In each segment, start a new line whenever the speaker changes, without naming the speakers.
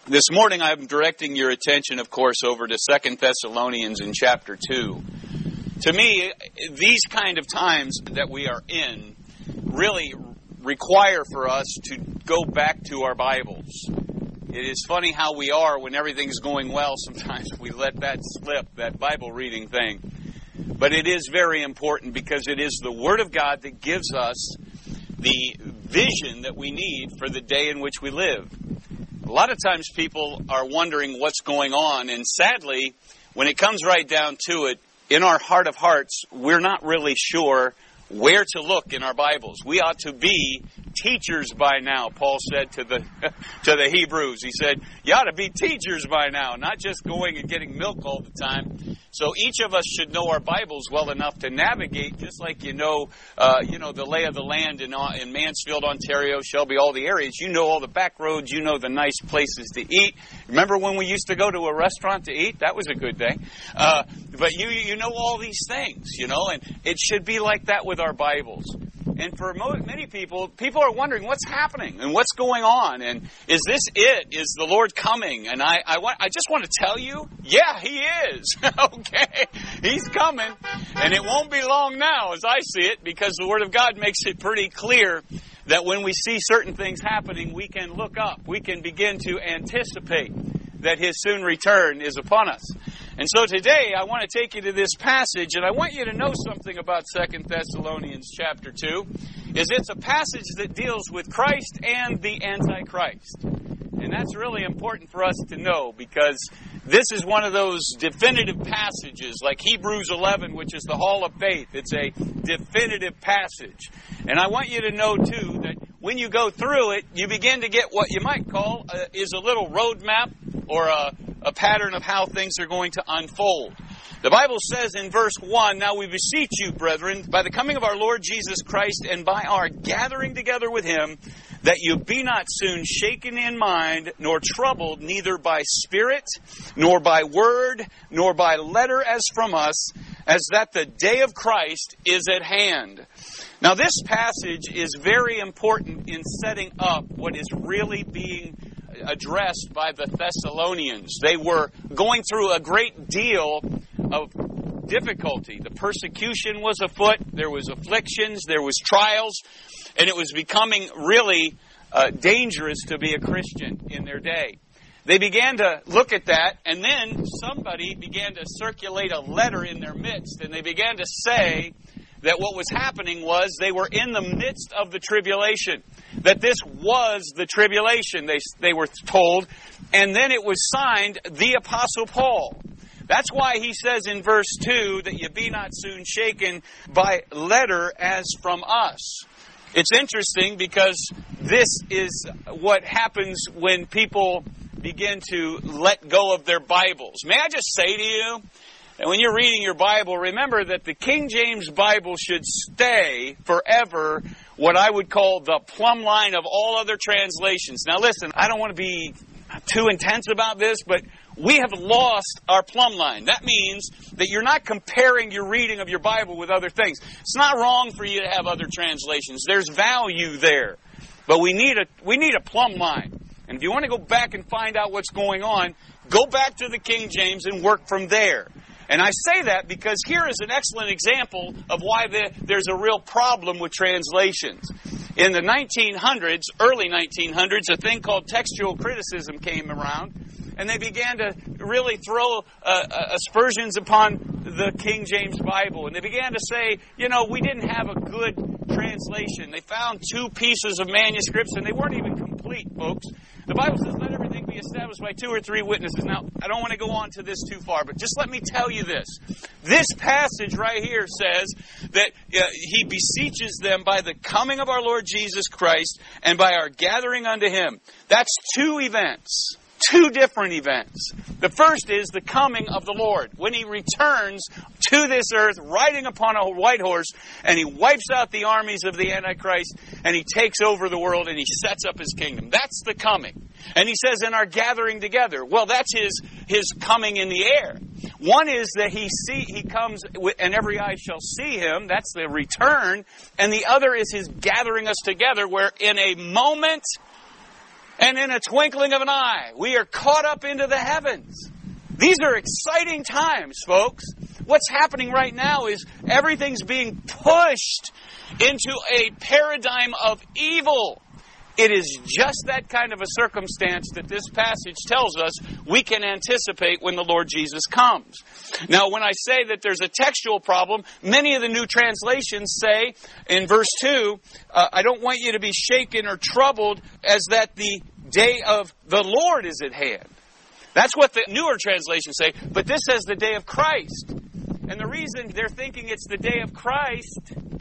This morning I'm directing your attention, of course, over to 2 Thessalonians in chapter 2. To me, these kind of times that we are in really require for us to go back to our Bibles. It is funny how we are when everything's going well. Sometimes we let that slip, that Bible reading thing. But it is very important because it is the Word of God that gives us the vision that we need for the day in which we live. A lot of times people are wondering what's going on, and sadly, when it comes right down to it, in our heart of hearts, we're not really sure where to look in our Bibles. We ought to be teachers by now, Paul said to the Hebrews. He said, you ought to be teachers by now, not just going and getting milk all the time. So each of us should know our Bibles well enough to navigate, just like you know the lay of the land in Mansfield, Ontario, Shelby, all the areas. You know all the back roads. You know the nice places to eat. Remember when we used to go to a restaurant to eat? That was a good day. But you know all these things, and it should be like that with our Bibles. And for many people are wondering what's happening and what's going on, and is this it? Is the Lord coming? And I just want to tell you, yeah, He is. Okay, He's coming, and it won't be long now, as I see it, because the Word of God makes it pretty clear that when we see certain things happening, we can look up, we can begin to anticipate that His soon return is upon us. And so today, I want to take you to this passage, and I want you to know something about 2 Thessalonians chapter 2, is it's a passage that deals with Christ and the Antichrist. And that's really important for us to know, because this is one of those definitive passages, like Hebrews 11, which is the Hall of Faith. It's a definitive passage. And I want you to know, too, that when you go through it, you begin to get what you might call is a little roadmap or a pattern of how things are going to unfold. The Bible says in verse 1, now we beseech you, brethren, by the coming of our Lord Jesus Christ and by our gathering together with Him, that you be not soon shaken in mind, nor troubled, neither by spirit, nor by word, nor by letter as from us, as that the day of Christ is at hand. Now this passage is very important in setting up what is really being addressed by the Thessalonians. They were going through a great deal of difficulty. The persecution was afoot. There was afflictions. There was trials. And it was becoming really dangerous to be a Christian in their day. They began to look at that, and then somebody began to circulate a letter in their midst, and they began to say that what was happening was they were in the midst of the tribulation, that this was the tribulation, they were told, and then it was signed the Apostle Paul. That's why he says in verse 2 that you be not soon shaken by letter as from us. It's interesting because this is what happens when people begin to let go of their Bibles. May I just say to you, and when you're reading your Bible, remember that the King James Bible should stay forever what I would call the plumb line of all other translations. Now listen, I don't want to be too intense about this, but we have lost our plumb line. That means that you're not comparing your reading of your Bible with other things. It's not wrong for you to have other translations. There's value there. But we need a plumb line. And if you want to go back and find out what's going on, go back to the King James and work from there. And I say that because here is an excellent example of why there's a real problem with translations. In the 1900s, early 1900s, a thing called textual criticism came around, and they began to really throw aspersions upon the King James Bible. And they began to say, we didn't have a good translation. They found 2 pieces of manuscripts, and they weren't even complete, folks. The Bible says, let everything be established by 2 or 3 witnesses. Now, I don't want to go on to this too far, but just let me tell you this. This passage right here says that He beseeches them by the coming of our Lord Jesus Christ and by our gathering unto Him. That's 2 events. 2 different events. The first is the coming of the Lord, when He returns to this earth riding upon a white horse, and He wipes out the armies of the Antichrist, and He takes over the world, and He sets up His kingdom. That's the coming. And He says, in our gathering together. Well, that's His coming in the air. One is that He comes, and every eye shall see Him. That's the return. And the other is His gathering us together, where in a moment And in a twinkling of an eye, we are caught up into the heavens. These are exciting times, folks. What's happening right now is everything's being pushed into a paradigm of evil. It is just that kind of a circumstance that this passage tells us we can anticipate when the Lord Jesus comes. Now, when I say that there's a textual problem, many of the new translations say in verse 2, I don't want you to be shaken or troubled, as that the day of the Lord is at hand. That's what the newer translations say, but this says the day of Christ. And the reason they're thinking it's the day of Christ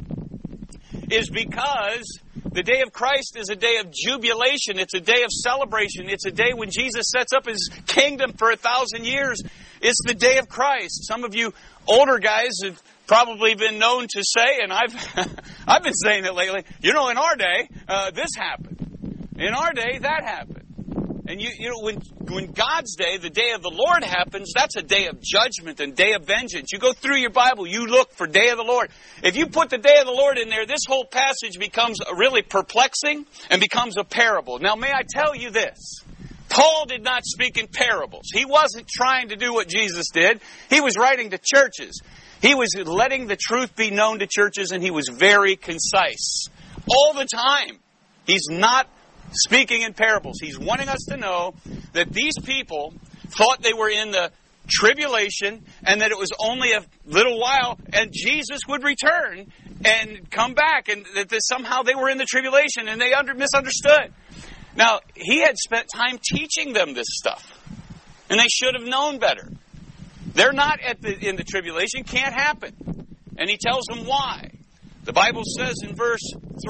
is because the day of Christ is a day of jubilation. It's a day of celebration. It's a day when Jesus sets up His kingdom for 1,000 years. It's the day of Christ. Some of you older guys have probably been known to say, and I've been saying it lately, in our day, this happened. In our day, that happened. And when God's day, the day of the Lord happens, that's a day of judgment and day of vengeance. You go through your Bible, you look for day of the Lord. If you put the day of the Lord in there, this whole passage becomes really perplexing and becomes a parable. Now, may I tell you this? Paul did not speak in parables. He wasn't trying to do what Jesus did. He was writing to churches. He was letting the truth be known to churches, and he was very concise. All the time. He's not speaking in parables. He's wanting us to know that these people thought they were in the tribulation and that it was only a little while and Jesus would return and come back, and that somehow they were in the tribulation and they misunderstood. Now, he had spent time teaching them this stuff, and they should have known better. They're not in the tribulation. Can't happen. And he tells them why. The Bible says in verse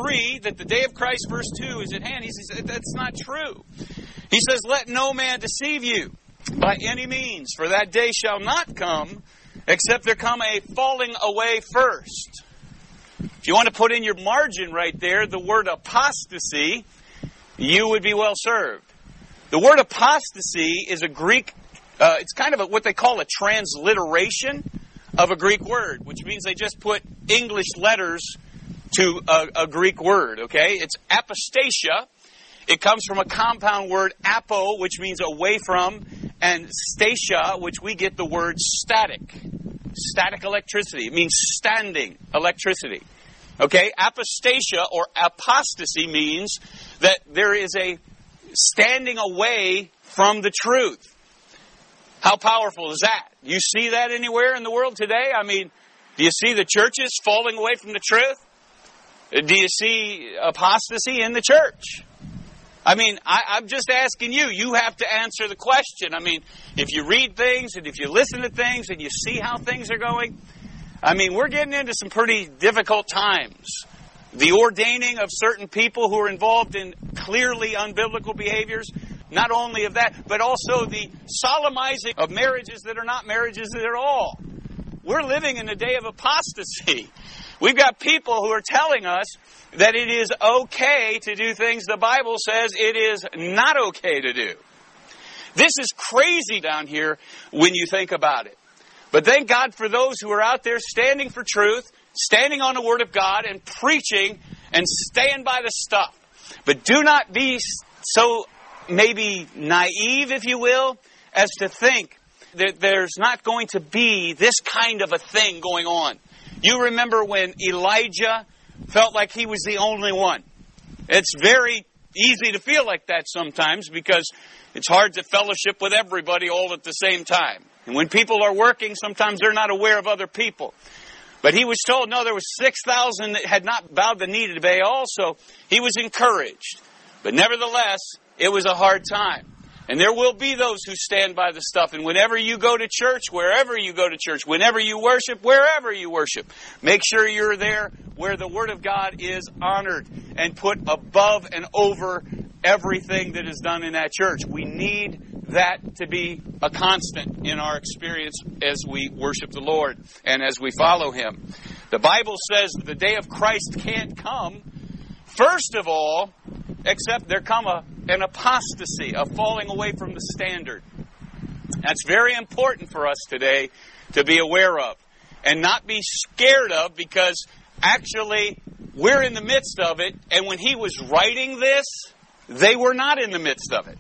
3 that the day of Christ, verse 2, is at hand. He says that's not true. He says, let no man deceive you by any means, for that day shall not come except there come a falling away first. If you want to put in your margin right there the word apostasy, you would be well served. The word apostasy is a Greek, it's kind of what they call a transliteration of a Greek word, which means they just put English letters to a Greek word, okay? It's apostasia. It comes from a compound word, apo, which means away from, and stasia, which we get the word static. Static electricity. It means standing electricity. Okay? Apostasia or apostasy means that there is a standing away from the truth. How powerful is that? You see that anywhere in the world today? I mean, do you see the churches falling away from the truth? Do you see apostasy in the church? I mean, I'm just asking you. You have to answer the question. I mean, if you read things and if you listen to things and you see how things are going, I mean, we're getting into some pretty difficult times. The ordaining of certain people who are involved in clearly unbiblical behaviors, not only of that, but also the solemnizing of marriages that are not marriages at all. We're living in a day of apostasy. We've got people who are telling us that it is okay to do things the Bible says it is not okay to do. This is crazy down here when you think about it. But thank God for those who are out there standing for truth, standing on the Word of God and preaching and staying by the stuff. But do not be so maybe naive, if you will, as to think that there's not going to be this kind of a thing going on. You remember when Elijah felt like he was the only one. It's very easy to feel like that sometimes because it's hard to fellowship with everybody all at the same time. And when people are working, sometimes they're not aware of other people. But he was told, no, there was 6,000 that had not bowed the knee to Baal, so he was encouraged. But nevertheless, it was a hard time. And there will be those who stand by the stuff. And whenever you go to church, wherever you go to church, whenever you worship, wherever you worship, make sure you're there where the Word of God is honored and put above and over everything that is done in that church. We need that to be a constant in our experience as we worship the Lord and as we follow Him. The Bible says the day of Christ can't come, first of all, except there come an apostasy, a falling away from the standard. That's very important for us today to be aware of and not be scared of, because actually we're in the midst of it. And when he was writing this, they were not in the midst of it.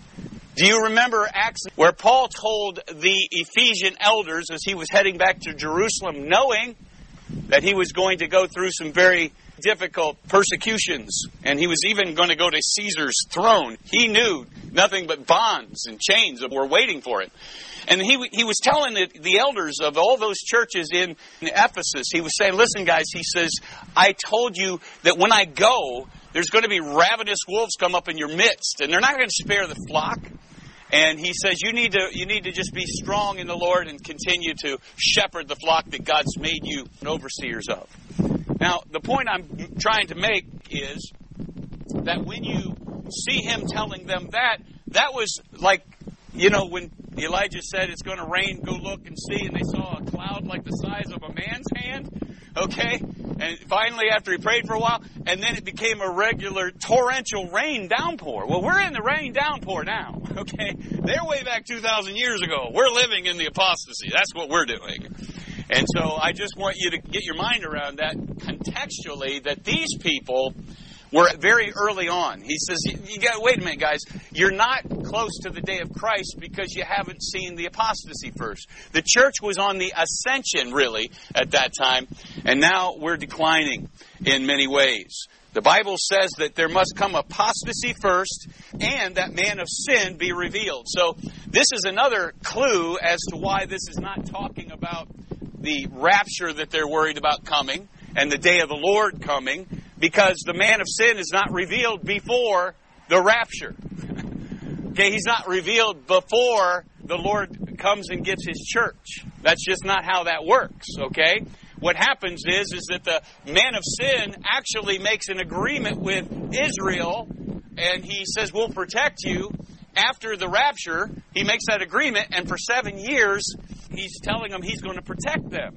Do you remember Acts where Paul told the Ephesian elders as he was heading back to Jerusalem, knowing that he was going to go through some very difficult persecutions, and he was even going to go to Caesar's throne. He knew nothing but bonds and chains were waiting for him. And he was telling the elders of all those churches in Ephesus, he was saying, listen guys, he says, I told you that when I go, there's going to be ravenous wolves come up in your midst, and they're not going to spare the flock. And he says, you need to just be strong in the Lord and continue to shepherd the flock that God's made you overseers of. Now, the point I'm trying to make is that when you see him telling them that was like, when Elijah said it's going to rain, go look and see, and they saw a cloud like the size of a man's hand, okay? And finally, after he prayed for a while, and then it became a regular torrential rain downpour. Well, we're in the rain downpour now, okay? They're way back 2,000 years ago. We're living in the apostasy. That's what we're doing. And so I just want you to get your mind around that contextually, that these people were very early on. He says, you got wait a minute, guys. You're not close to the day of Christ because you haven't seen the apostasy first. The church was on the ascension, really, at that time, and now we're declining in many ways. The Bible says that there must come apostasy first, and that man of sin be revealed. So this is another clue as to why this is not talking about the rapture that they're worried about coming, and the day of the Lord coming, because the man of sin is not revealed before the rapture. Okay, he's not revealed before the Lord comes and gets his church. That's just not how that works, okay? What happens is that the man of sin actually makes an agreement with Israel, and he says, we'll protect you. After the rapture, he makes that agreement, and for 7 years, he's telling them he's going to protect them.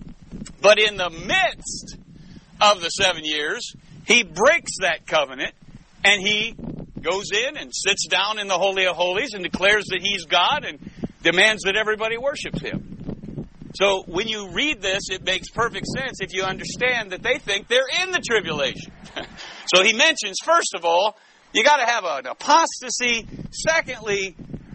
But in the midst of the 7 years, he breaks that covenant, and he goes in and sits down in the Holy of Holies and declares that he's God and demands that everybody worships him. So when you read this, it makes perfect sense if you understand that they think they're in the tribulation. So he mentions, first of all, you got to have an apostasy. Secondly,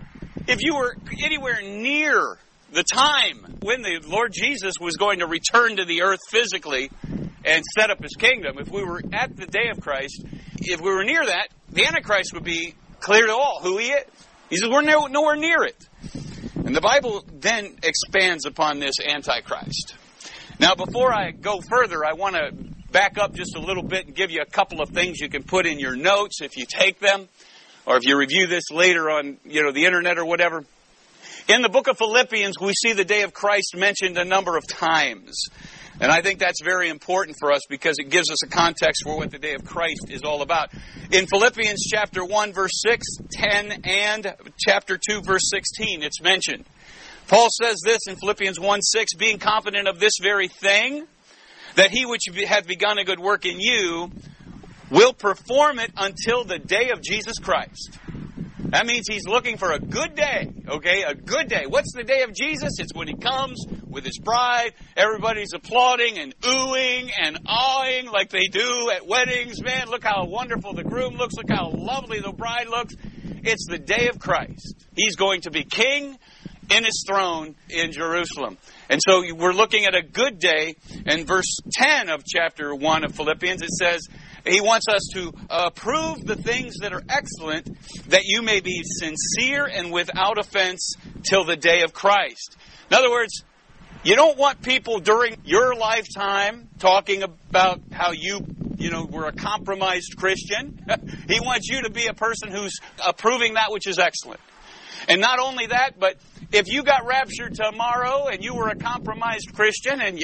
if you were anywhere near the time when the Lord Jesus was going to return to the earth physically and set up his kingdom, if we were at the day of Christ, if we were near that, the Antichrist would be clear to all who he is. He says, we're nowhere near it. And the Bible then expands upon this Antichrist. Now, before I go further, I want to back up just a little bit and give you a couple of things you can put in your notes if you take them, or if you review this later on, the internet or whatever. In the book of Philippians, we see the day of Christ mentioned a number of times. And I think that's very important for us because it gives us a context for what the day of Christ is all about. In Philippians chapter 1, verse 6, 10, and chapter 2, verse 16, it's mentioned. Paul says this in Philippians 1, 6, being confident of this very thing, that he which hath begun a good work in you will perform it until the day of Jesus Christ. That means he's looking for a good day, okay? A good day. What's the day of Jesus? It's when he comes with his bride. Everybody's applauding and oohing and awing like they do at weddings. Man, look how wonderful the groom looks. Look how lovely the bride looks. It's the day of Christ. He's going to be king in his throne in Jerusalem. And so we're looking at a good day. In verse 10 of chapter 1 of Philippians, it says, he wants us to approve the things that are excellent, that you may be sincere and without offense till the day of Christ. In other words, you don't want people during your lifetime talking about how you were a compromised Christian. He wants you to be a person who's approving that which is excellent. And not only that, but if you got raptured tomorrow and you were a compromised Christian, and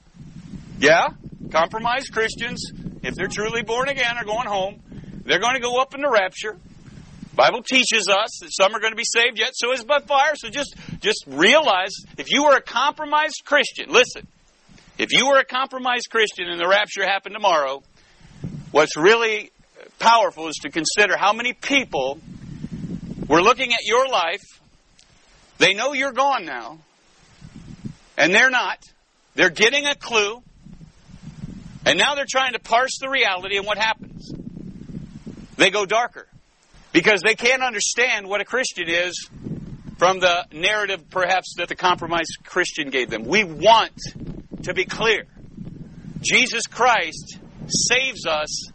compromised Christians, if they're truly born again, are going home, they're going to go up in the rapture. The Bible teaches us that some are going to be saved yet, so is but fire. So just realize, if you were a compromised Christian, listen, if you were a compromised Christian and the rapture happened tomorrow, what's really powerful is to consider how many people were looking at your life. They know you're gone now, and they're not. They're getting a clue, and now they're trying to parse the reality, and what happens? They go darker. because they can't understand what a Christian is from the narrative, perhaps, that the compromised Christian gave them. We want to be clear. Jesus Christ saves us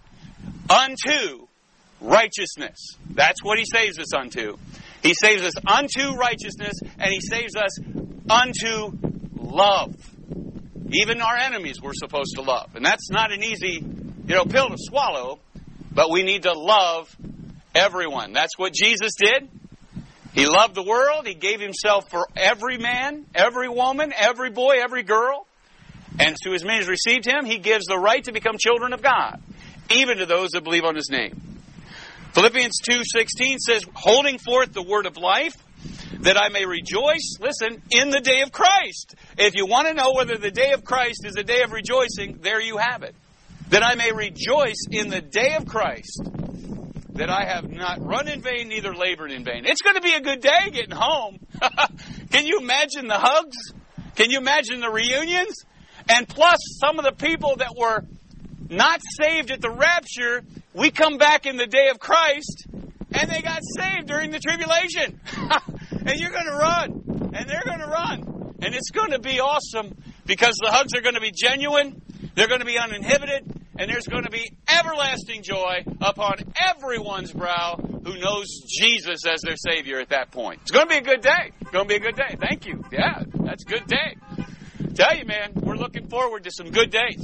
unto righteousness. That's what He saves us unto. He saves us unto righteousness, and He saves us unto love. Even our enemies we're supposed to love. And that's not an easy, pill to swallow, but we need to love everyone. That's what Jesus did. He loved the world. He gave Himself for every man, every woman, every boy, every girl. And to as many as received Him, He gives the right to become children of God, even to those that believe on His name. Philippians 2:16 says, holding forth the word of life, that I may rejoice, listen, in the day of Christ. If you want to know whether the day of Christ is a day of rejoicing, there you have it. That I may rejoice in the day of Christ, that I have not run in vain, neither labored in vain. It's going to be a good day getting home. Can you imagine the hugs? Can you imagine the reunions? And plus, some of the people that were not saved at the rapture, we come back in the day of Christ, and they got saved during the tribulation. And you're going to run, and they're going to run. And it's going to be awesome, because the hugs are going to be genuine, they're going to be uninhibited, and there's going to be everlasting joy upon everyone's brow who knows Jesus as their Savior at that point. It's going to be a good day. It's going to be a good day. Thank you. Yeah, that's a good day. Tell you, man, we're looking forward to some good days.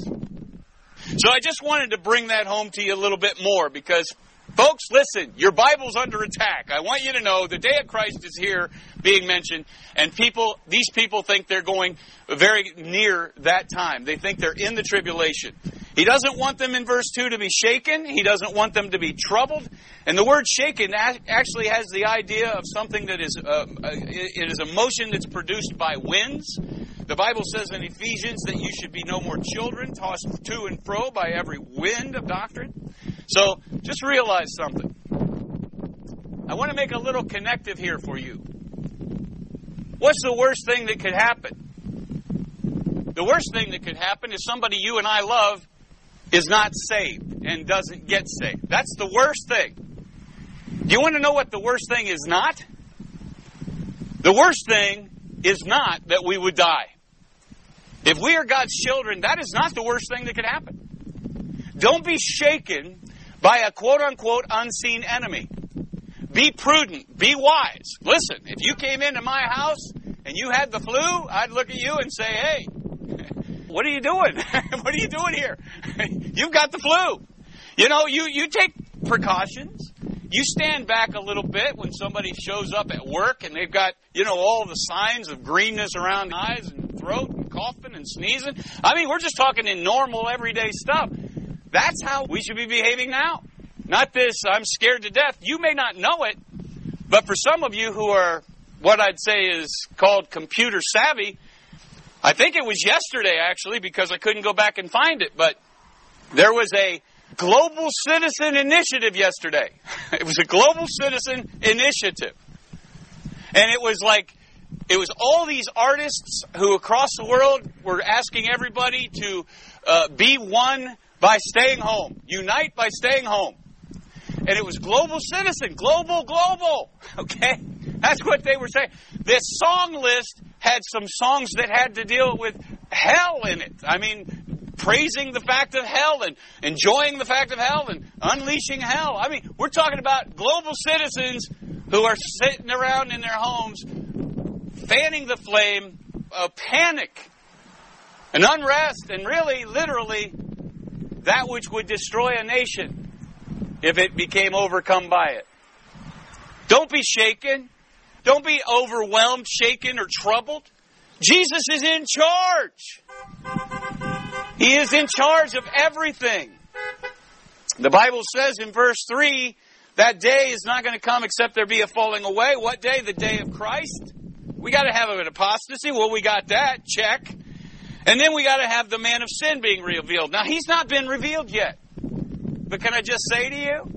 So I just wanted to bring that home to you a little bit more, because, folks, listen, your Bible's under attack. I want you to know the day of Christ is here being mentioned, and these people think they're going very near that time. They think they're in the tribulation. He doesn't want them in verse 2 to be shaken. He doesn't want them to be troubled. And the word shaken actually has the idea of something that is, it is a motion that's produced by winds. The Bible says in Ephesians that you should be no more children, tossed to and fro by every wind of doctrine. So, just realize something. I want to make a little connective here for you. What's the worst thing that could happen? The worst thing that could happen is somebody you and I love is not saved and doesn't get saved. That's the worst thing. Do you want to know what the worst thing is not? The worst thing is not that we would die. If we are God's children, that is not the worst thing that could happen. Don't be shaken by a quote-unquote unseen enemy. Be prudent. Be wise. Listen, if you came into my house and you had the flu, I'd look at you and say, hey, what are you doing? What are you doing here? You've got the flu. You take precautions. You stand back a little bit when somebody shows up at work and they've got, all the signs of greenness around the eyes and throat and coughing and sneezing. I mean, we're just talking in normal, everyday stuff. That's how we should be behaving now. Not this, I'm scared to death. You may not know it, but for some of you who are what I'd say is called computer savvy, I think it was yesterday, actually, because I couldn't go back and find it, but there was a Global Citizen Initiative yesterday. It was a Global Citizen Initiative. And it was all these artists who across the world were asking everybody to be one by staying home. Unite by staying home. And it was Global Citizen. Global. Okay? That's what they were saying. This song list had some songs that had to deal with hell in it. I mean, praising the fact of hell and enjoying the fact of hell and unleashing hell. I mean, we're talking about global citizens who are sitting around in their homes fanning the flame of panic and unrest and really, literally, that which would destroy a nation if it became overcome by it. Don't be shaken. Don't be overwhelmed, shaken, or troubled. Jesus is in charge. He is in charge of everything. The Bible says in verse 3, that day is not going to come except there be a falling away. What day? The day of Christ. We got to have an apostasy. Well, we got that. Check. And then we got to have the man of sin being revealed. Now, he's not been revealed yet. But can I just say to you,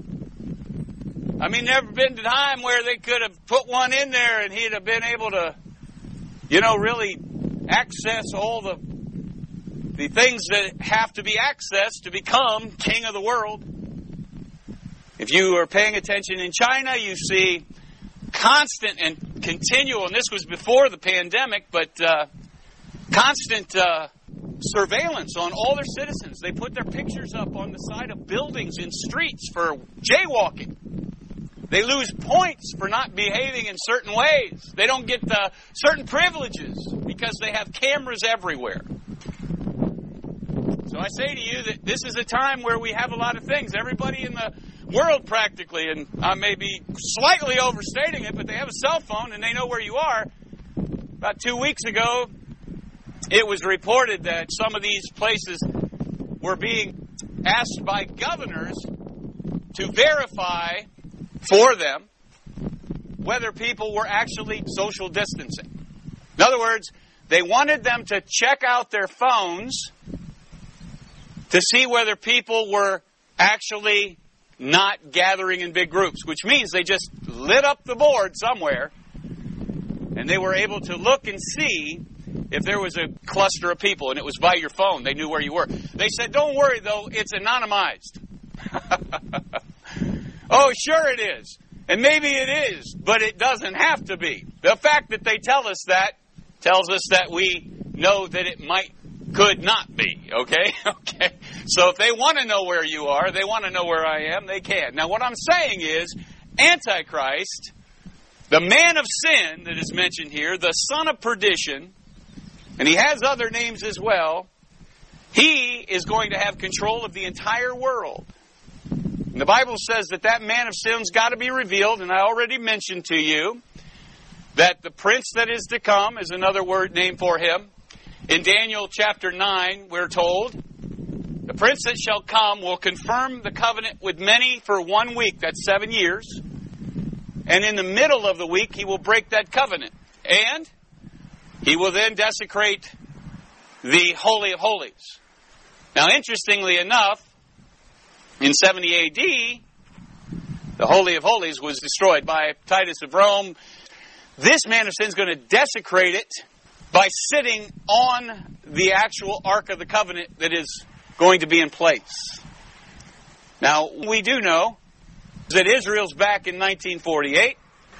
never been a time where they could have put one in there and he'd have been able to, really access all the things that have to be accessed to become king of the world. If If you are paying attention in China, you see constant and continual, and this was before the pandemic, but constant surveillance on all their citizens. They put their pictures up on the side of buildings in streets for jaywalking. They lose points for not behaving in certain ways. They don't get certain privileges because they have cameras everywhere. So I say to you that this is a time where we have a lot of things. Everybody in the world practically, and I may be slightly overstating it, but they have a cell phone and they know where you are. About 2 weeks ago, it was reported that some of these places were being asked by governors to verify for them whether people were actually social distancing. In other words, they wanted them to check out their phones to see whether people were actually not gathering in big groups, which means they just lit up the board somewhere and they were able to look and see if there was a cluster of people, and it was by your phone. They knew where you were. They said, don't worry, though, it's anonymized. Oh, sure it is. And maybe it is, but it doesn't have to be. The fact that they tell us that tells us that we know that it could not be, okay? Okay. So if they want to know where you are, they want to know where I am, they can. Now, what I'm saying is, Antichrist, the man of sin that is mentioned here, the son of perdition, and he has other names as well, he is going to have control of the entire world. And the Bible says that that man of sin's got to be revealed, and I already mentioned to you that the prince that is to come is another word name for him. In Daniel chapter 9, we're told, the prince that shall come will confirm the covenant with many for 1 week, that's 7 years. And in the middle of the week, he will break that covenant. And he will then desecrate the Holy of Holies. Now, interestingly enough, in 70 A.D., the Holy of Holies was destroyed by Titus of Rome. This man of sin is going to desecrate it by sitting on the actual Ark of the Covenant that is going to be in place. Now, we do know that Israel's back in 1948.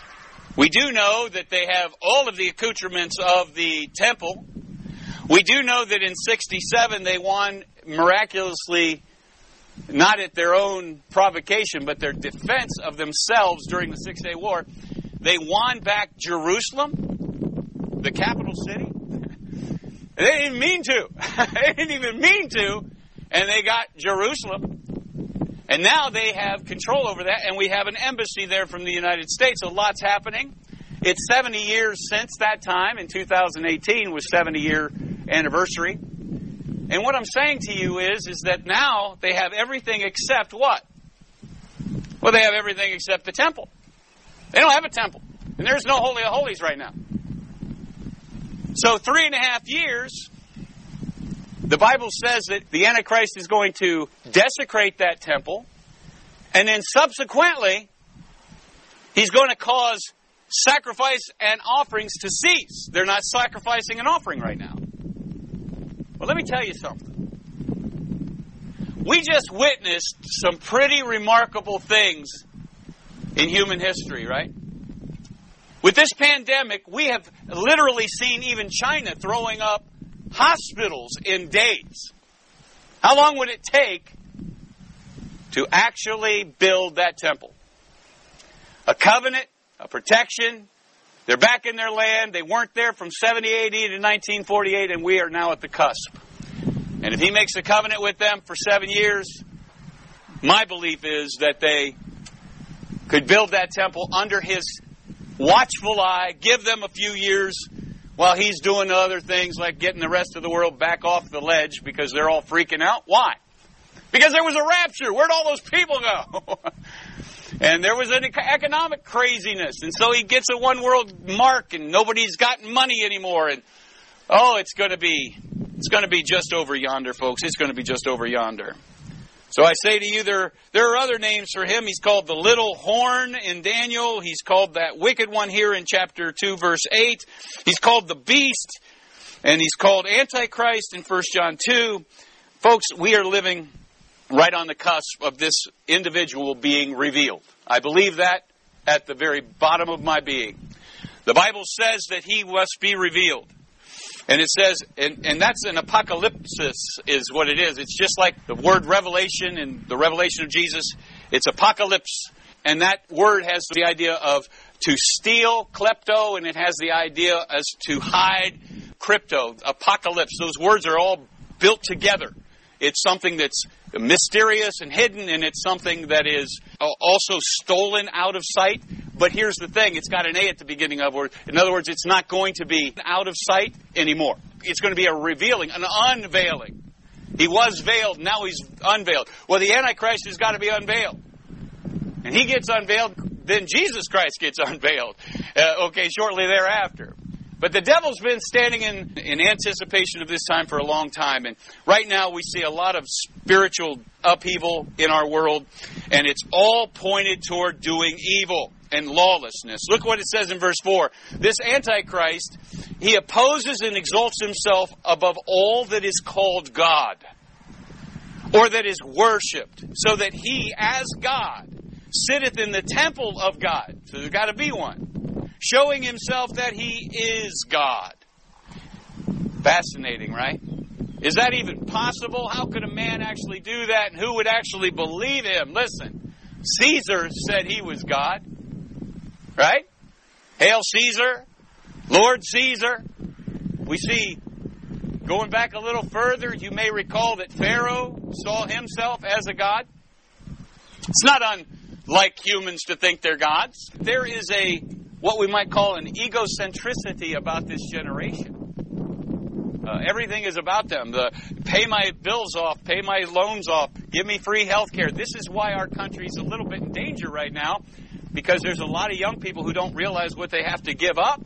We do know that they have all of the accoutrements of the temple. We do know that in 67 they won miraculously, not at their own provocation, but their defense of themselves during the Six-Day War. They won back Jerusalem, the capital city. They didn't even mean to. They didn't even mean to, and they got Jerusalem. And now they have control over that, and we have an embassy there from the United States. A lot's happening. It's 70 years since that time. In 2018 was 70-year anniversary. And what I'm saying to you is that now they have everything except what? Well, they have everything except the temple. They don't have a temple. And there's no Holy of Holies right now. So 3.5 years, the Bible says that the Antichrist is going to desecrate that temple, and then subsequently, he's going to cause sacrifice and offerings to cease. They're not sacrificing and offering right now. Well, let me tell you something. We just witnessed some pretty remarkable things in human history, right? With this pandemic, we have literally seen even China throwing up hospitals in days. How long would it take to actually build that temple? A covenant, a protection. They're back in their land. They weren't there from 70 AD to 1948, and we are now at the cusp. And if he makes a covenant with them for 7 years, my belief is that they could build that temple under his watchful eye, give them a few years while he's doing other things like getting the rest of the world back off the ledge because they're all freaking out. Why? Because there was a rapture. Where'd all those people go? And there was an economic craziness. And so he gets a one world mark and nobody's got money anymore. And it's going to be just over yonder, folks. It's going to be just over yonder. So I say to you, there are other names for him. He's called the little horn in Daniel. He's called that wicked one here in chapter 2, verse 8. He's called the beast. And he's called Antichrist in 1 John 2. Folks, we are living right on the cusp of this individual being revealed. I believe that at the very bottom of my being. The Bible says that he must be revealed. And it says, and that's an apocalypsis is what it is. It's just like the word revelation and the revelation of Jesus. It's apocalypse. And that word has the idea of to steal, klepto, and it has the idea as to hide, crypto, apocalypse. Those words are all built together. It's something that's mysterious and hidden, and it's something that is also stolen out of sight. But here's the thing, it's got an A at the beginning of it. In other words, it's not going to be out of sight anymore. It's going to be a revealing, an unveiling. He was veiled, now he's unveiled. Well, the Antichrist has got to be unveiled. And he gets unveiled, then Jesus Christ gets unveiled. Shortly thereafter. But the devil's been standing in anticipation of this time for a long time. And right now we see a lot of spiritual upheaval in our world. And it's all pointed toward doing evil and lawlessness. Look what it says in verse 4. This Antichrist, he opposes and exalts himself above all that is called God, or that is worshipped, so that he, as God, sitteth in the temple of God. So there's got to be one. Showing himself that he is God. Fascinating, right? Is that even possible? How could a man actually do that? And who would actually believe him? Listen, Caesar said he was God. Right? Hail Caesar, Lord Caesar. We see, going back a little further, you may recall that Pharaoh saw himself as a god. It's not unlike humans to think they're gods. There is what we might call an egocentricity about this generation. Everything is about them. Pay my bills off, pay my loans off, give me free health care. This is why our country's a little bit in danger right now, because there's a lot of young people who don't realize what they have to give up,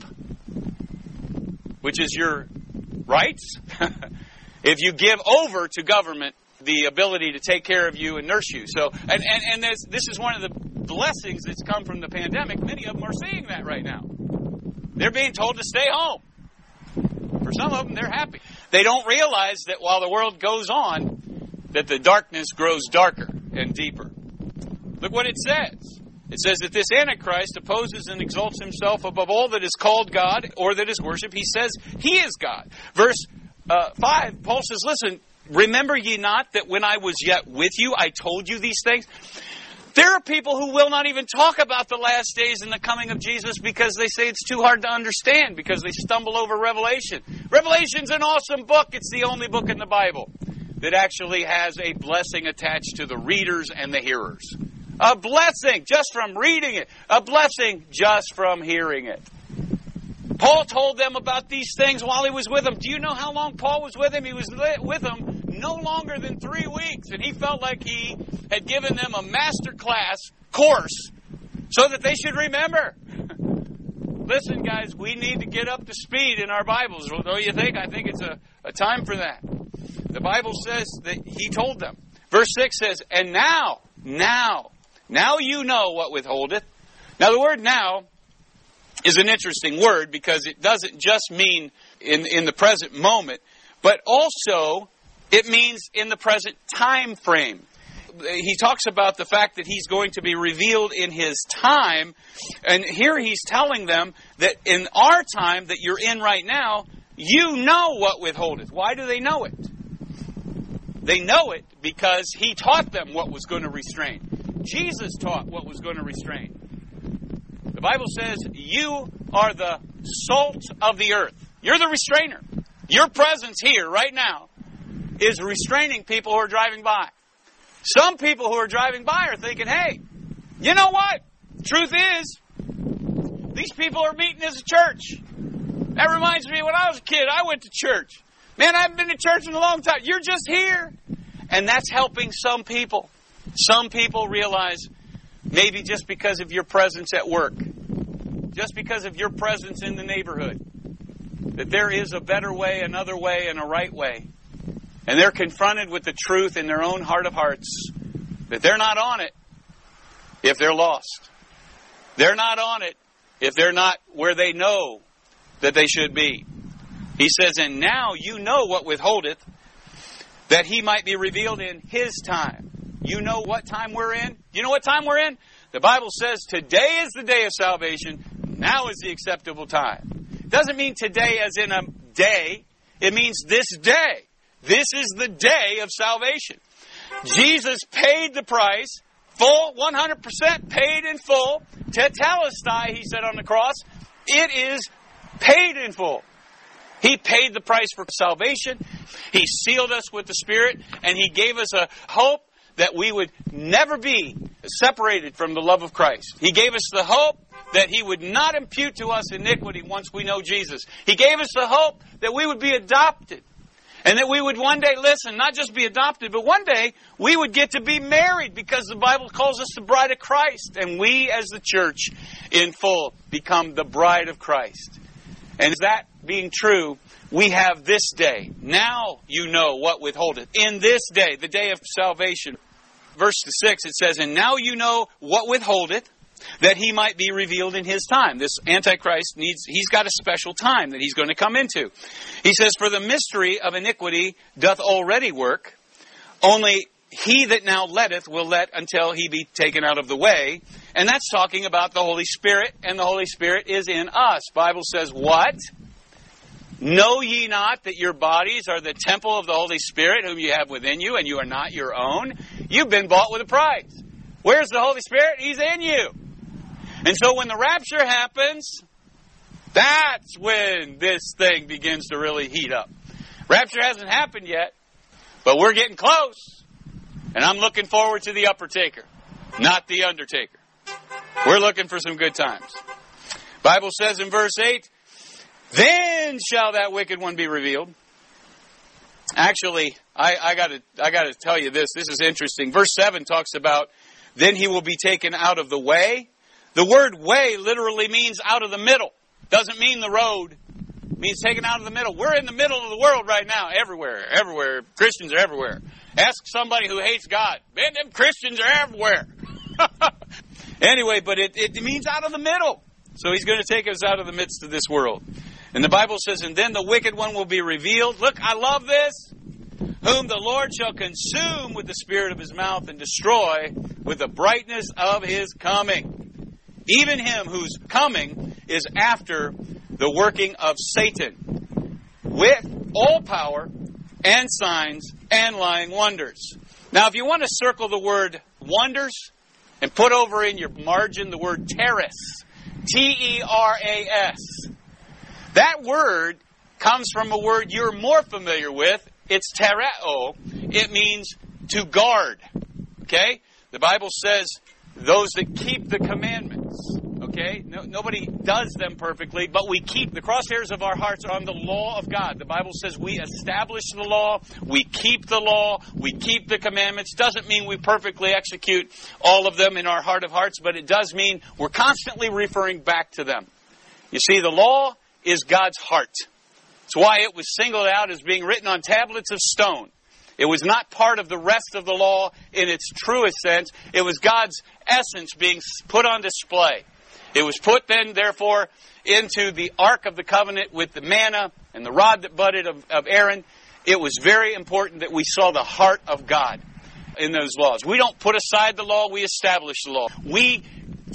which is your rights. If you give over to government the ability to take care of you and nurse you. So, and this is one of the blessings that's come from the pandemic. Many of them are seeing that right now. They're being told to stay home. For some of them, they're happy. They don't realize that while the world goes on, that the darkness grows darker and deeper. Look what it says. It says that this Antichrist opposes and exalts himself above all that is called God or that is worshipped. He says he is God. Verse 5, Paul says, listen, remember ye not that when I was yet with you, I told you these things? There are people who will not even talk about the last days and the coming of Jesus because they say it's too hard to understand, because they stumble over Revelation. Revelation's an awesome book. It's the only book in the Bible that actually has a blessing attached to the readers and the hearers. A blessing just from reading it. A blessing just from hearing it. Paul told them about these things while he was with them. Do you know how long Paul was with him? He was with them no longer than 3 weeks. And he felt like he had given them a master class course so that they should remember. Listen, guys, we need to get up to speed in our Bibles. Don't you think? I think it's a time for that. The Bible says that he told them. Verse 6 says, and now you know what withholdeth. Now the word now is an interesting word because it doesn't just mean in the present moment, but also it means in the present time frame. He talks about the fact that he's going to be revealed in his time, and here he's telling them that in our time that you're in right now, you know what withholdeth. Why do they know it? They know it because he taught them what was going to restrain. Jesus taught what was going to restrain. The Bible says you are the salt of the earth. You're the restrainer. Your presence here right now is restraining people who are driving by. Some people who are driving by are thinking, hey, you know what? Truth is, these people are meeting as a church. That reminds me, when I was a kid, I went to church. Man, I haven't been to church in a long time. You're just here. And that's helping some people. Some people realize, maybe just because of your presence at work, just because of your presence in the neighborhood, that there is a better way, another way, and a right way. And they're confronted with the truth in their own heart of hearts, that they're not on it if they're lost. They're not on it if they're not where they know that they should be. He says, and now you know what withholdeth, that he might be revealed in his time. you know what time we're in? You know what time we're in? The Bible says today is the day of salvation. Now is the acceptable time. It doesn't mean today as in a day. It means this day. This is the day of salvation. Jesus paid the price, full, 100% paid in full. Tetelestai, he said on the cross. It is paid in full. He paid the price for salvation. He sealed us with the Spirit, and He gave us a hope that we would never be separated from the love of Christ. He gave us the hope that He would not impute to us iniquity once we know Jesus. He gave us the hope that we would be adopted, and that we would one day, listen, not just be adopted, but one day we would get to be married, because the Bible calls us the bride of Christ, and we as the church in full become the bride of Christ. And that being true, we have this day. Now you know what withholdeth. In this day, the day of salvation. Verse 6, it says, and now you know what withholdeth, that He might be revealed in His time. This Antichrist he's got a special time that he's going to come into. He says, for the mystery of iniquity doth already work, only he that now letteth will let until he be taken out of the way. And that's talking about the Holy Spirit, and the Holy Spirit is in us. Bible says, what? Know ye not that your bodies are the temple of the Holy Spirit, whom you have within you, and you are not your own? You've been bought with a price. Where's the Holy Spirit? He's in you. And so when the rapture happens, that's when this thing begins to really heat up. Rapture hasn't happened yet, but we're getting close. And I'm looking forward to the upper taker, not the undertaker. We're looking for some good times. Bible says in verse 8, then shall that wicked one be revealed. Actually, I gotta tell you this. This is interesting. Verse 7 talks about, then he will be taken out of the way. The word way literally means out of the middle. Doesn't mean the road. It means taken out of the middle. We're in the middle of the world right now. Everywhere. Christians are everywhere. Ask somebody who hates God. Man, them Christians are everywhere. Anyway, but it means out of the middle. So He's going to take us out of the midst of this world. And the Bible says, and then the wicked one will be revealed. Look, I love this. Whom the Lord shall consume with the spirit of His mouth and destroy with the brightness of His coming. Even him whose coming is after the working of Satan, with all power and signs and lying wonders. Now, if you want to circle the word wonders and put over in your margin the word teras, T-E-R-A-S. That word comes from a word you're more familiar with. It's tereo. It means to guard. Okay? The Bible says those that keep the commandments. Okay? Nobody does them perfectly, but we keep, the crosshairs of our hearts are on the law of God. The Bible says we establish the law, we keep the law, we keep the commandments. Doesn't mean we perfectly execute all of them in our heart of hearts, but it does mean we're constantly referring back to them. You see, the law is God's heart. That's why it was singled out as being written on tablets of stone. It was not part of the rest of the law in its truest sense. It was God's essence being put on display. It was put then, therefore, into the Ark of the Covenant with the manna and the rod that budded of Aaron. It was very important that we saw the heart of God in those laws. We don't put aside the law, we establish the law. We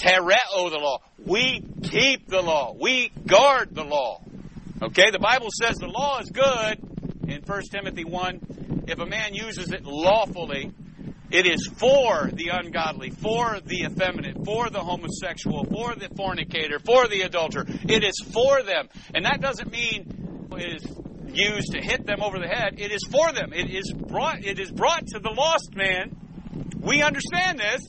tereo the law. We keep the law. We guard the law. Okay, the Bible says the law is good in 1 Timothy 1. If a man uses it lawfully, it is for the ungodly, for the effeminate, for the homosexual, for the fornicator, for the adulterer. It is for them. And that doesn't mean it is used to hit them over the head. It is for them. It is brought to the lost man. We understand this,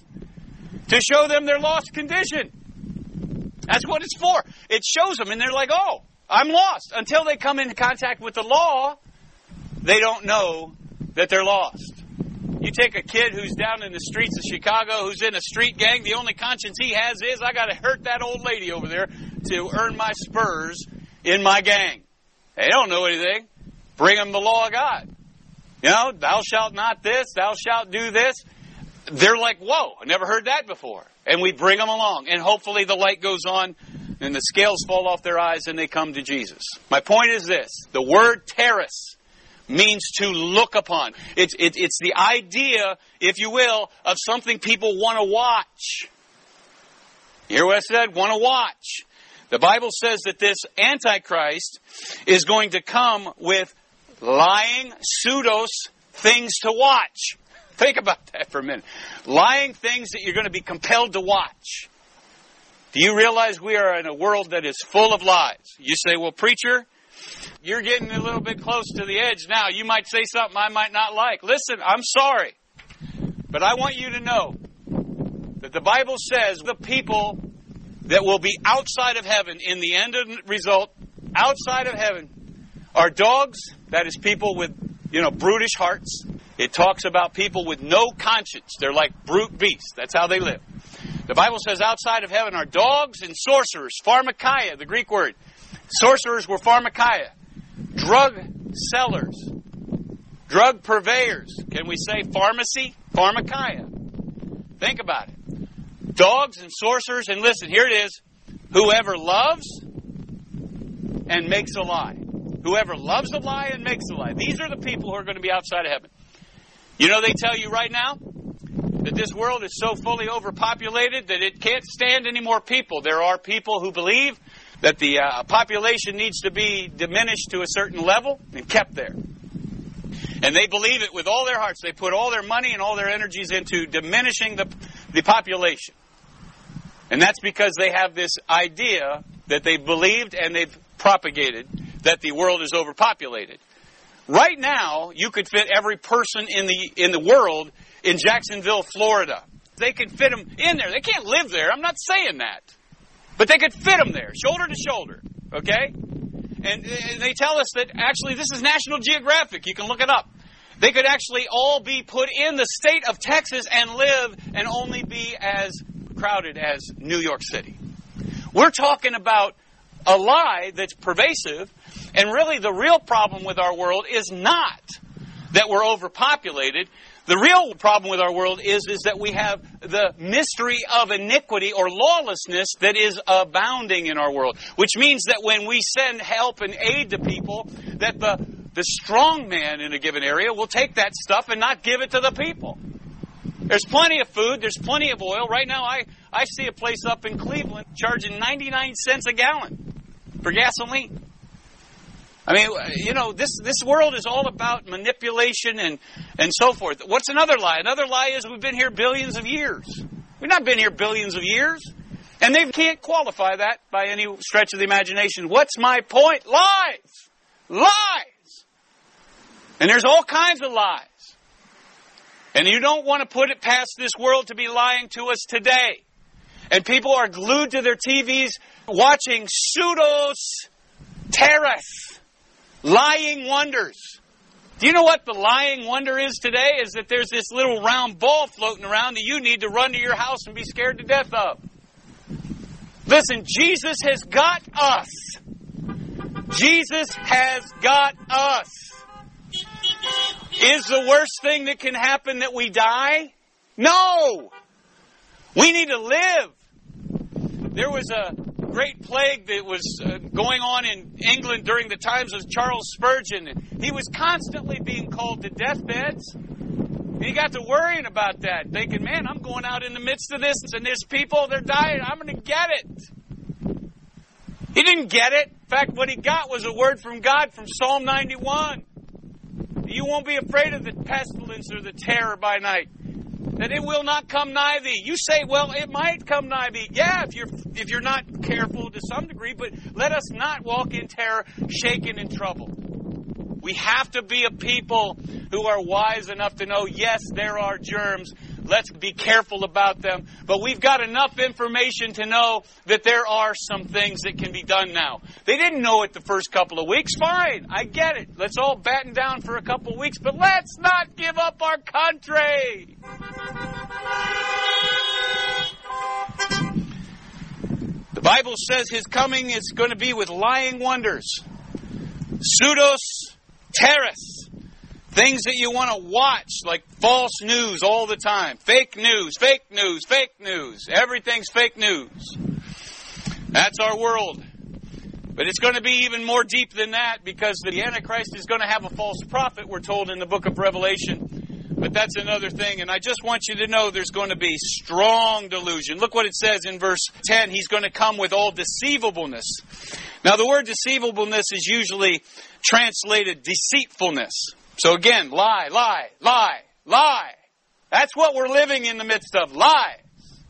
to show them their lost condition. That's what it's for. It shows them, and they're like, oh, I'm lost. Until they come into contact with the law, they don't know that they're lost. You take a kid who's down in the streets of Chicago, who's in a street gang, the only conscience he has is, I got to hurt that old lady over there to earn my spurs in my gang. They don't know anything. Bring them the law of God. You know, thou shalt not this, thou shalt do this. They're like, whoa, I never heard that before. And we bring them along. And hopefully the light goes on and the scales fall off their eyes and they come to Jesus. My point is this. The word teras means to look upon. It's the idea, if you will, of something people want to watch. You hear what I said? Want to watch. The Bible says that this Antichrist is going to come with lying, pseudos, things to watch. Think about that for a minute. Lying things that you're going to be compelled to watch. Do you realize we are in a world that is full of lies? You say, well, preacher, you're getting a little bit close to the edge now. You might say something I might not like. Listen, I'm sorry. But I want you to know that the Bible says the people that will be outside of heaven in the end result, outside of heaven, are dogs. That is people with, brutish hearts. It talks about people with no conscience. They're like brute beasts. That's how they live. The Bible says outside of heaven are dogs and sorcerers. Pharmakia, the Greek word. Sorcerers were pharmakia. Drug sellers. Drug purveyors. Can we say pharmacy? Pharmakia. Think about it. Dogs and sorcerers. And listen, here it is. Whoever loves and makes a lie. Whoever loves a lie and makes a lie. These are the people who are going to be outside of heaven. They tell you right now that this world is so fully overpopulated that it can't stand any more people. There are people who believe that the population needs to be diminished to a certain level and kept there. And they believe it with all their hearts. They put all their money and all their energies into diminishing the population. And that's because they have this idea that they've believed and they've propagated that the world is overpopulated. Right now, you could fit every person in the world in Jacksonville, Florida. They could fit them in there. They can't live there. I'm not saying that. But they could fit them there, shoulder to shoulder. Okay? And they tell us that actually this is National Geographic. You can look it up. They could actually all be put in the state of Texas and live and only be as crowded as New York City. We're talking about a lie that's pervasive, and really the real problem with our world is not that we're overpopulated. The real problem with our world is that we have the mystery of iniquity or lawlessness that is abounding in our world, which means that when we send help and aid to people, that the strong man in a given area will take that stuff and not give it to the people. There's plenty of food. There's plenty of oil. Right now, I see a place up in Cleveland charging 99 cents a gallon for gasoline. I mean, this world is all about manipulation and so forth. What's another lie? Another lie is we've been here billions of years. We've not been here billions of years. And they can't qualify that by any stretch of the imagination. What's my point? Lies! Lies! And there's all kinds of lies. And you don't want to put it past this world to be lying to us today. And people are glued to their TVs watching pseudos terrace, lying wonders. Do you know what the lying wonder is today? Is that there's this little round ball floating around that you need to run to your house and be scared to death of. Listen, Jesus has got us. Jesus has got us. Is the worst thing that can happen that we die? No! We need to live. There was a great plague that was going on in England during the times of Charles Spurgeon. He was constantly being called to deathbeds. And he got to worrying about that, thinking, man, I'm going out in the midst of this, and there's people, they're dying, I'm going to get it. He didn't get it. In fact, what he got was a word from God from Psalm 91. You won't be afraid of the pestilence or the terror by night, that it will not come nigh thee. You say, well, it might come nigh thee. Yeah, if you're not careful to some degree, but let us not walk in terror, shaken in trouble. We have to be a people who are wise enough to know, yes, there are germs. Let's be careful about them. But we've got enough information to know that there are some things that can be done now. They didn't know it the first couple of weeks. Fine, I get it. Let's all batten down for a couple of weeks. But let's not give up our country. The Bible says his coming is going to be with lying wonders. Pseudos terrace. Things that you want to watch, like false news all the time. Fake news, fake news, fake news. Everything's fake news. That's our world. But it's going to be even more deep than that, because the Antichrist is going to have a false prophet, we're told in the book of Revelation. But that's another thing. And I just want you to know there's going to be strong delusion. Look what it says in verse 10. He's going to come with all deceivableness. Now, the word deceivableness is usually translated deceitfulness. So again, lie, lie, lie, lie. That's what we're living in the midst of. Lies.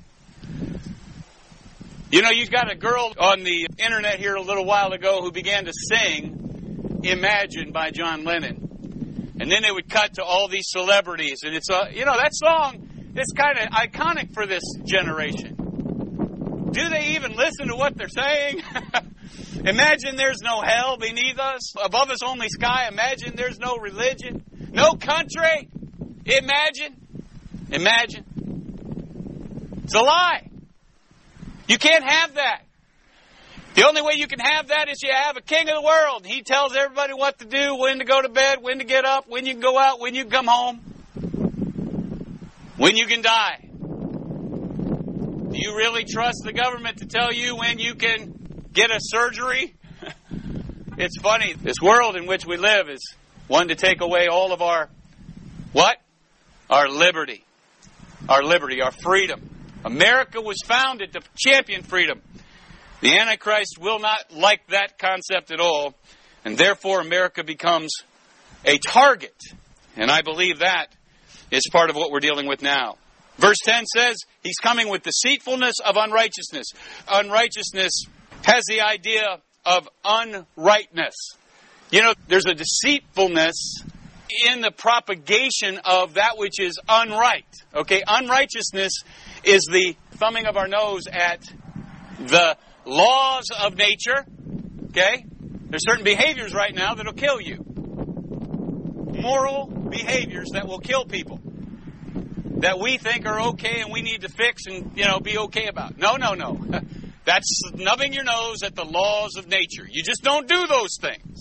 You know, you've got a girl on the internet here a little while ago who began to sing Imagine by John Lennon. And then it would cut to all these celebrities. And it's, that song is kind of iconic for this generation. Do they even listen to what they're saying? Imagine there's no hell beneath us. Above us only sky. Imagine there's no religion. No country. Imagine. It's a lie. You can't have that. The only way you can have that is you have a king of the world. He tells everybody what to do, when to go to bed, when to get up, when you can go out, when you can come home, when you can die. Do you really trust the government to tell you when you can get a surgery? It's funny. This world in which we live is one to take away all of our, what? Our liberty. Our liberty, our freedom. America was founded to champion freedom. The Antichrist will not like that concept at all, and therefore America becomes a target. And I believe that is part of what we're dealing with now. Verse 10 says, he's coming with deceitfulness of unrighteousness. Unrighteousness has the idea of unrightness. You know, there's a deceitfulness in the propagation of that which is unright. Okay, unrighteousness is the thumbing of our nose at the laws of nature. Okay, there's certain behaviors right now that'll kill you. Moral behaviors that will kill people, that we think are okay and we need to fix and, be okay about. No. That's snubbing your nose at the laws of nature. You just don't do those things.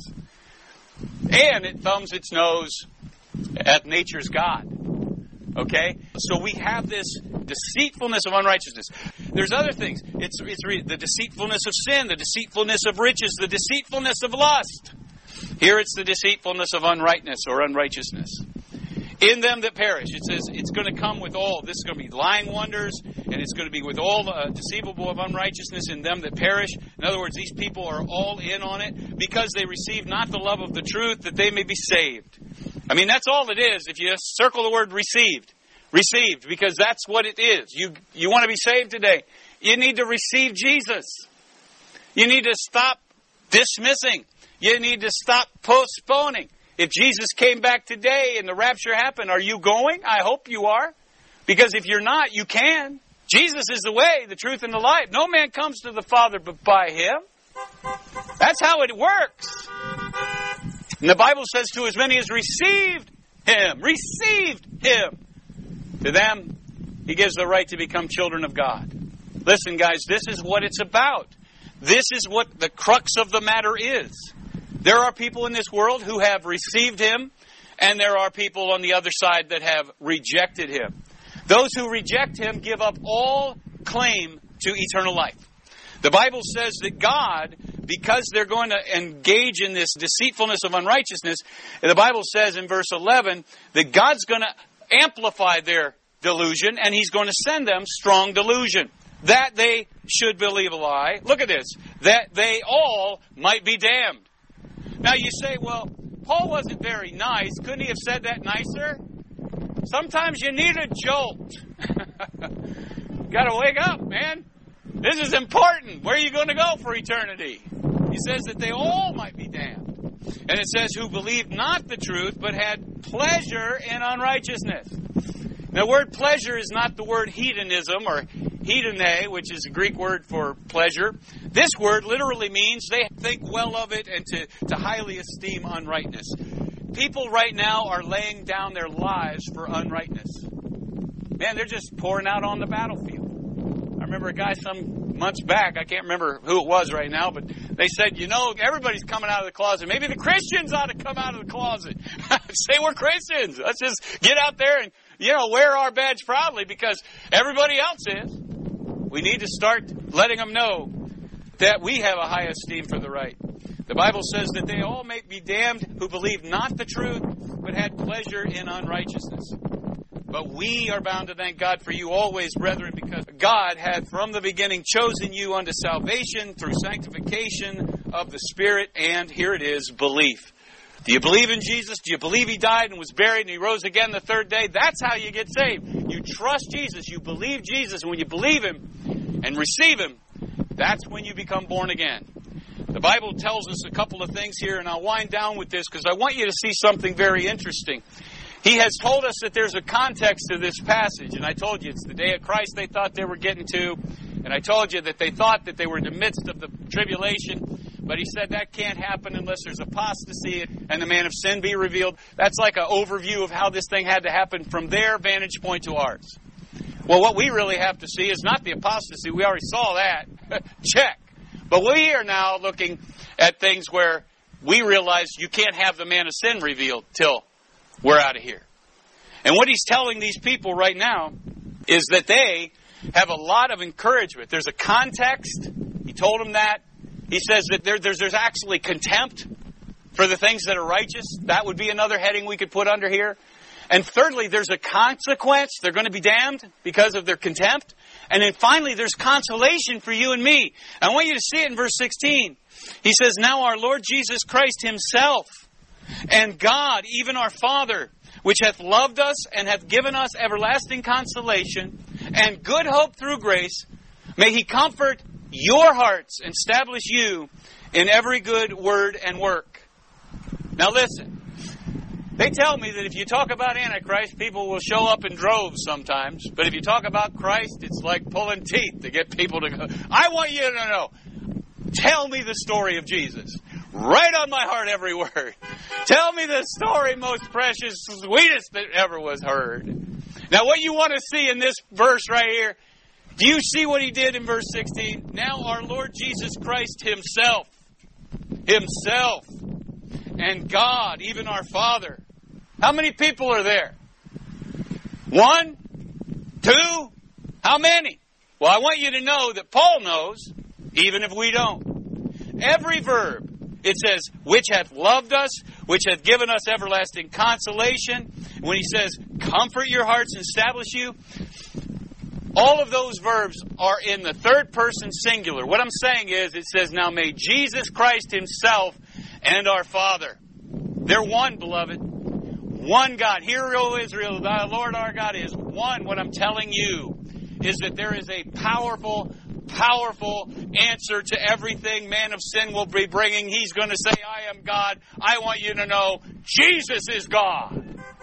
And it thumbs its nose at nature's God. Okay? So we have this deceitfulness of unrighteousness. There's other things. It's the deceitfulness of sin, the deceitfulness of riches, the deceitfulness of lust. Here it's the deceitfulness of unrightness or unrighteousness. In them that perish. It says it's going to come with all. This is going to be lying wonders, and it's going to be with all deceivable of unrighteousness in them that perish. In other words, these people are all in on it because they receive not the love of the truth, that they may be saved. I mean, that's all it is. If you circle the word received, because that's what it is. You want to be saved today. You need to receive Jesus. You need to stop dismissing. You need to stop postponing. If Jesus came back today and the rapture happened, are you going? I hope you are. Because if you're not, you can. Jesus is the way, the truth, and the life. No man comes to the Father but by Him. That's how it works. And the Bible says, to as many as received Him, to them He gives the right to become children of God. Listen, guys, this is what it's about. This is what the crux of the matter is. There are people in this world who have received Him, and there are people on the other side that have rejected Him. Those who reject Him give up all claim to eternal life. The Bible says that God, because they're going to engage in this deceitfulness of unrighteousness, the Bible says in verse 11 that God's going to amplify their delusion, and He's going to send them strong delusion, that they should believe a lie. Look at this, that they all might be damned. Now you say, well, Paul wasn't very nice. Couldn't he have said that nicer? Sometimes you need a jolt. Got to wake up, man. This is important. Where are you going to go for eternity? He says that they all might be damned. And it says, who believed not the truth, but had pleasure in unrighteousness. The word pleasure is not the word hedonism or hedone, which is a Greek word for pleasure. This word literally means they think well of it and to highly esteem unrightness. People right now are laying down their lives for unrightness. Man, they're just pouring out on the battlefield. I remember a guy some months back, I can't remember who it was right now, but they said, everybody's coming out of the closet. Maybe the Christians ought to come out of the closet. Say we're Christians. Let's just get out there and, wear our badge proudly because everybody else is. We need to start letting them know that we have a high esteem for the right. The Bible says that they all may be damned who believe not the truth, but had pleasure in unrighteousness. But we are bound to thank God for you always, brethren, because God hath from the beginning chosen you unto salvation through sanctification of the Spirit, and here it is, belief. Do you believe in Jesus? Do you believe He died and was buried and He rose again the third day? That's how you get saved. You trust Jesus. You believe Jesus. And when you believe Him and receive Him, that's when you become born again. The Bible tells us a couple of things here, and I'll wind down with this because I want you to see something very interesting. He has told us that there's a context to this passage, and I told you it's the day of Christ they thought they were getting to, and I told you that they thought that they were in the midst of the tribulation, but He said that can't happen unless there's apostasy and the man of sin be revealed. That's like an overview of how this thing had to happen from their vantage point to ours. Well, what we really have to see is not the apostasy. We already saw that. Check. But we are now looking at things where we realize you can't have the man of sin revealed till we're out of here. And what He's telling these people right now is that they have a lot of encouragement. There's a context. He told them that. He says that there's actually contempt for the things that are righteous. That would be another heading we could put under here. And thirdly, there's a consequence. They're going to be damned because of their contempt. And then finally, there's consolation for you and me. I want you to see it in verse 16. He says, now our Lord Jesus Christ Himself and God, even our Father, which hath loved us and hath given us everlasting consolation and good hope through grace, may He comfort your hearts and establish you in every good word and work. Now listen. They tell me that if you talk about Antichrist, people will show up in droves sometimes. But if you talk about Christ, it's like pulling teeth to get people to go. I want you to know. Tell me the story of Jesus. Right on my heart, every word. Tell me the story most precious, sweetest that ever was heard. Now what you want to see in this verse right here, do you see what He did in verse 16? Now our Lord Jesus Christ Himself, and God, even our Father. How many people are there? 1? 2? How many? Well, I want you to know that Paul knows, even if we don't. Every verb, it says, which hath loved us, which hath given us everlasting consolation. When he says, comfort your hearts and establish you, all of those verbs are in the third person singular. What I'm saying is, it says, now may Jesus Christ Himself and our Father. They're one, beloved. One God. Hear, O Israel, thy Lord our God is one. What I'm telling you is that there is a powerful answer to everything man of sin will be bringing. He's going to say, I am God. I want you to know Jesus is God.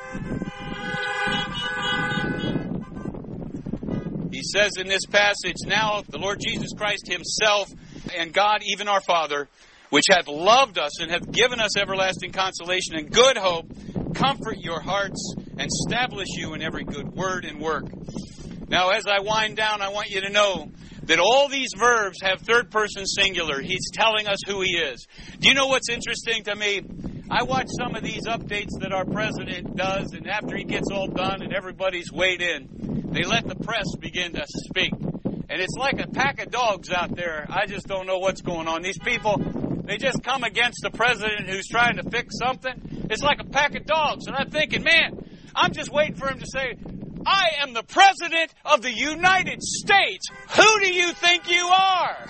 He says in this passage, now the Lord Jesus Christ Himself and God, even our Father, which hath loved us and hath given us everlasting consolation and good hope, comfort your hearts and establish you in every good word and work. Now, as I wind down, I want you to know that all these verbs have third person singular. He's telling us who He is. Do you know what's interesting to me? I watch some of these updates that our president does, and after he gets all done and everybody's weighed in, they let the press begin to speak. And it's like a pack of dogs out there. I just don't know what's going on. These people, they just come against the president who's trying to fix something. It's like a pack of dogs. And I'm thinking, man, I'm just waiting for him to say, I am the President of the United States. Who do you think you are?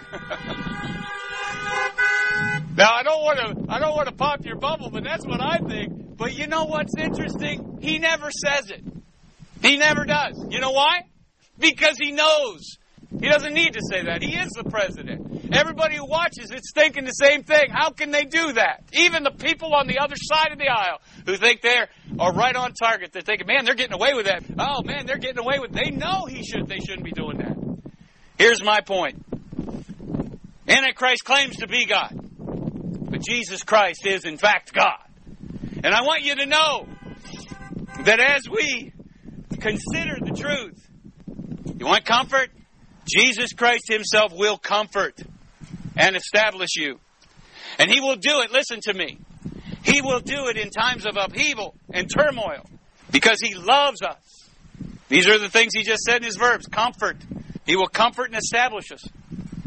Now, I don't want to pop your bubble, but that's what I think. But you know what's interesting? He never says it. He never does. You know why? Because he knows. He doesn't need to say that. He is the president. Everybody who watches it's thinking the same thing. How can they do that? Even the people on the other side of the aisle who think they are right on target. They're thinking, man, they're getting away with that. Oh, man, they're getting away with it. They know they shouldn't be doing that. Here's my point. Antichrist claims to be God. But Jesus Christ is, in fact, God. And I want you to know that as we consider the truth, you want comfort? Jesus Christ Himself will comfort and establish you. And He will do it, listen to me, He will do it in times of upheaval and turmoil because He loves us. These are the things He just said in His verbs. Comfort. He will comfort and establish us.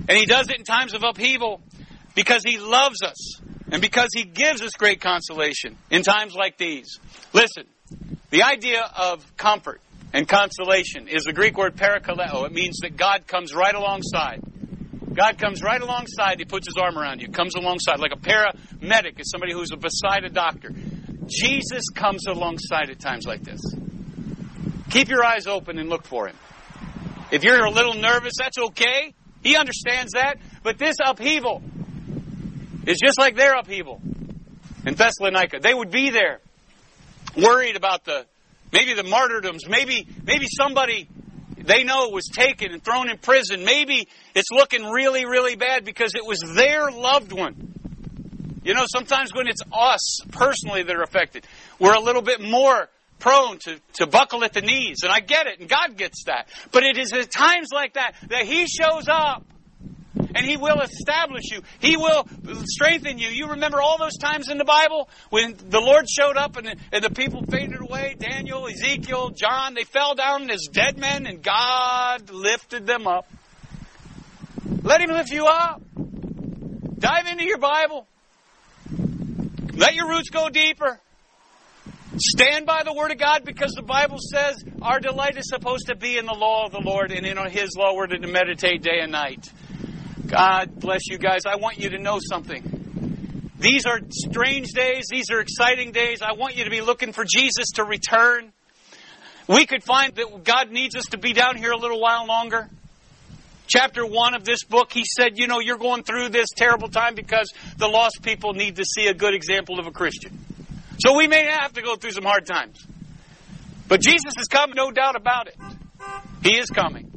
And He does it in times of upheaval because He loves us and because He gives us great consolation in times like these. Listen, the idea of comfort and consolation is the Greek word parakaleo. It means that God comes right alongside. God comes right alongside. He puts His arm around you. Comes alongside. Like a paramedic is somebody who's beside a doctor. Jesus comes alongside at times like this. Keep your eyes open and look for Him. If you're a little nervous, that's okay. He understands that. But this upheaval is just like their upheaval in Thessalonica. They would be there worried about maybe the martyrdoms. Maybe somebody they know was taken and thrown in prison. Maybe it's looking really, really bad because it was their loved one. You know, sometimes when it's us personally that are affected, we're a little bit more prone to buckle at the knees. And I get it, and God gets that. But it is at times like that He shows up. And He will establish you. He will strengthen you. You remember all those times in the Bible when the Lord showed up and the people faded away? Daniel, Ezekiel, John, they fell down as dead men and God lifted them up. Let Him lift you up. Dive into your Bible. Let your roots go deeper. Stand by the Word of God because the Bible says our delight is supposed to be in the law of the Lord, and in His law we're to meditate day and night. God bless you guys. I want you to know something. These are strange days. These are exciting days. I want you to be looking for Jesus to return. We could find that God needs us to be down here a little while longer. Chapter 1 of this book, he said, you know, you're going through this terrible time because the lost people need to see a good example of a Christian. So we may have to go through some hard times. But Jesus is coming, no doubt about it. He is coming.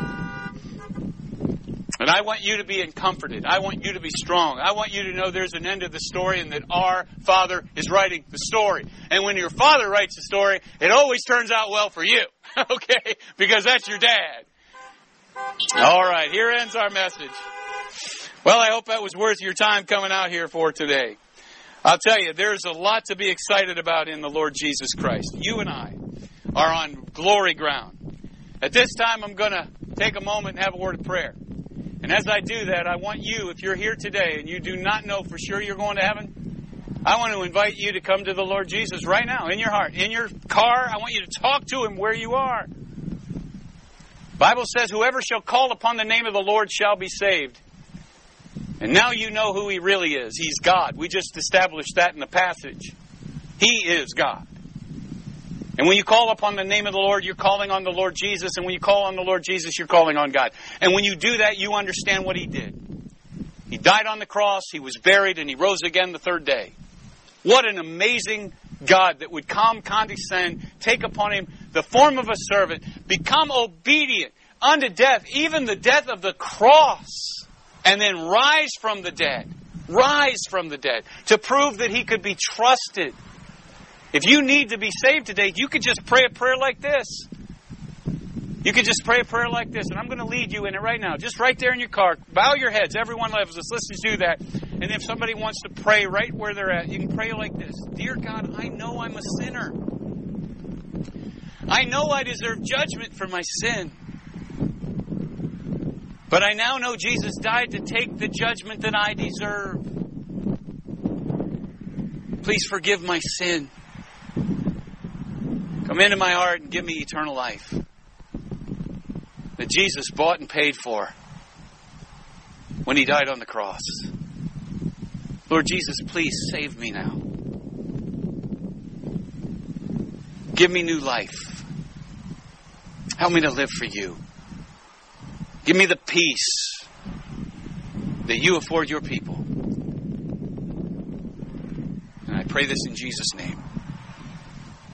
And I want you to be comforted. I want you to be strong. I want you to know there's an end of the story and that our Father is writing the story. And when your Father writes the story, it always turns out well for you. Okay? Because that's your dad. All right, here ends our message. Well, I hope that was worth your time coming out here for today. I'll tell you, there's a lot to be excited about in the Lord Jesus Christ. You and I are on glory ground. At this time, I'm going to take a moment and have a word of prayer. And as I do that, I want you, if you're here today and you do not know for sure you're going to heaven, I want to invite you to come to the Lord Jesus right now, in your heart, in your car. I want you to talk to Him where you are. The Bible says, whoever shall call upon the name of the Lord shall be saved. And now you know who He really is. He's God. We just established that in the passage. He is God. And when you call upon the name of the Lord, you're calling on the Lord Jesus. And when you call on the Lord Jesus, you're calling on God. And when you do that, you understand what He did. He died on the cross, He was buried, and He rose again the third day. What an amazing God that would come, condescend, take upon Him the form of a servant, become obedient unto death, even the death of the cross, and then rise from the dead. Rise from the dead to prove that He could be trusted. If you need to be saved today, you could just pray a prayer like this. You could just pray a prayer like this, and I'm going to lead you in it right now. Just right there in your car. Bow your heads. Everyone loves us. Let's just do that. And if somebody wants to pray right where they're at, you can pray like this. Dear God, I know I'm a sinner. I know I deserve judgment for my sin. But I now know Jesus died to take the judgment that I deserve. Please forgive my sin. Come into my heart and give me eternal life that Jesus bought and paid for when He died on the cross. Lord Jesus, please save me now. Give me new life. Help me to live for You. Give me the peace that You afford Your people. And I pray this in Jesus' name.